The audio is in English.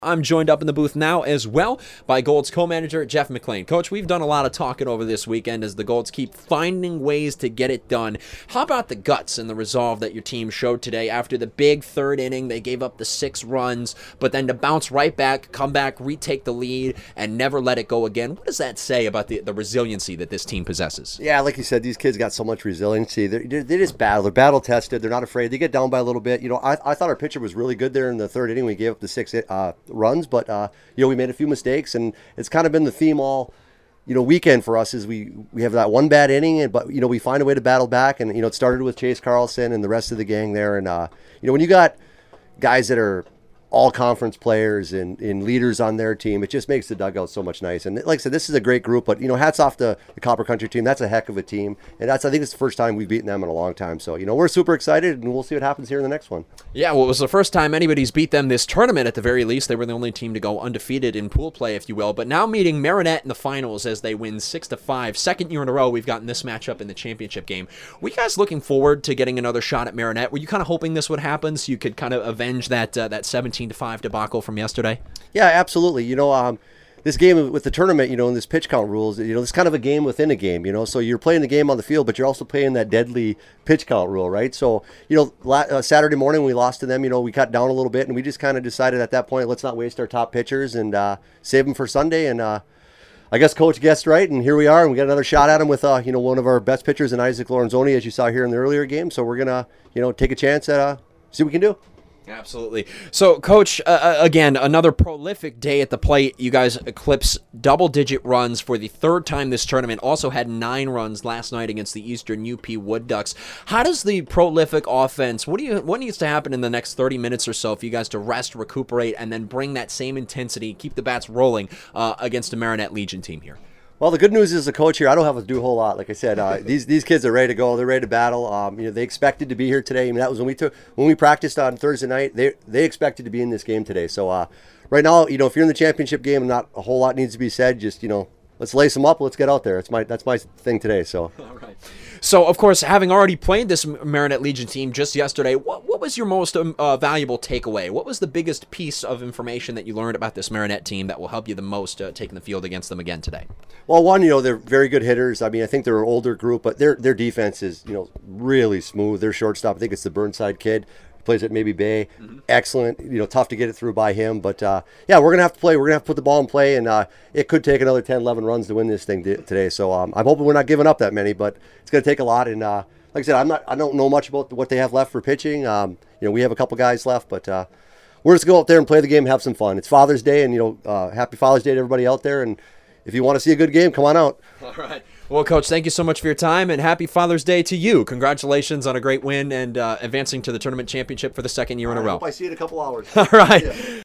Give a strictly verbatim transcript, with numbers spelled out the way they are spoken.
I'm joined up in the booth now as well by Gold's co-manager, Jeff McLean. Coach, we've done a lot of talking over this weekend as the Golds keep finding ways to get it done. How about the guts and the resolve that your team showed today after the big third inning? They gave up the six runs, but then to bounce right back, come back, retake the lead, and never let it go again. What does that say about the, the resiliency that this team possesses? Yeah, like you said, these kids got so much resiliency. They're, they just battle. They're battle-tested. They're not afraid. They get down by a little bit. You know, I, I thought our pitcher was really good there in the third inning. We gave up the six uh, runs, but uh, you know, we made a few mistakes, and it's kind of been the theme all, you know, weekend for us is we we have that one bad inning, and but you know we find a way to battle back, and you know it started with Chase Carlson and the rest of the gang there, and uh, you know when you got guys that are all conference players and, and leaders on their team, it just makes the dugout so much nice. And like I said, this is a great group, but you know, hats off to the Copper Country team. That's a heck of a team, and that's I think it's the first time we've beaten them in a long time. So you know, we're super excited, and we'll see what happens here in the next one. Yeah, well, it was the first time anybody's beat them this tournament at the very least. They were the only team to go undefeated in pool play, if you will. But now meeting Marinette in the finals as they win six to five. Second year in a row we've gotten this matchup in the championship game. Were you guys looking forward to getting another shot at Marinette? Were you kind of hoping this would happen so you could kind of avenge that uh, that seventeen to five debacle from yesterday? Yeah, absolutely. You know, um, this game with the tournament, you know, and this pitch count rules, you know, it's kind of a game within a game, you know, so you're playing the game on the field, but you're also playing that deadly pitch count rule, right? So, you know, la- uh, Saturday morning we lost to them, you know, we cut down a little bit, and we just kind of decided at that point, let's not waste our top pitchers and uh, save them for Sunday. And uh, I guess Coach guessed right, and here we are, and we got another shot at him with, uh, you know, one of our best pitchers in Isaac Lorenzoni, as you saw here in the earlier game. So we're going to, you know, take a chance at uh, see what we can do. Absolutely. So, Coach, uh, again, another prolific day at the plate. You guys eclipse double-digit runs for the third time this tournament. Also had nine runs last night against the Eastern U P Wood Ducks. How does the prolific offense, what do you, what needs to happen in the next thirty minutes or so for you guys to rest, recuperate, and then bring that same intensity, keep the bats rolling uh, against the Marinette Legion team here? Well, the good news is the coach here, I don't have to do a whole lot. Like I said, uh, these these kids are ready to go. They're ready to battle. Um, you know, they expected to be here today. I mean, that was when we took when we practiced on Thursday night. They they expected to be in this game today. So uh, right now, you know, if you're in the championship game, not a whole lot needs to be said. Just you know, let's lace them up. Let's get out there. It's my that's my thing today. So. All right. So, of course, having already played this Marinette Legion team just yesterday, what, what was your most um, uh, valuable takeaway? What was the biggest piece of information that you learned about this Marinette team that will help you the most uh, taking the field against them again today? Well, one, you know, they're very good hitters. I mean, I think they're an older group, but their their defense is, you know, really smooth. Their shortstop, I think it's the Burnside kid. Plays at maybe Bay. Mm-hmm. Excellent. You know, tough to get it through by him. But, uh, yeah, we're going to have to play. We're going to have to put the ball in play, and uh, it could take another ten, eleven runs to win this thing t- today. So um, I'm hoping we're not giving up that many, but it's going to take a lot. And uh, like I said, I'm not, I don't know much about what they have left for pitching. Um, you know, we have a couple guys left, but uh, we're just going to go out there and play the game and have some fun. It's Father's Day, and, you know, uh, happy Father's Day to everybody out there. And if you want to see a good game, come on out. All right. Well, Coach, thank you so much for your time, and happy Father's Day to you. Congratulations on a great win and uh, advancing to the tournament championship for the second year in a row. I hope I see you in a couple hours. All right. Yeah.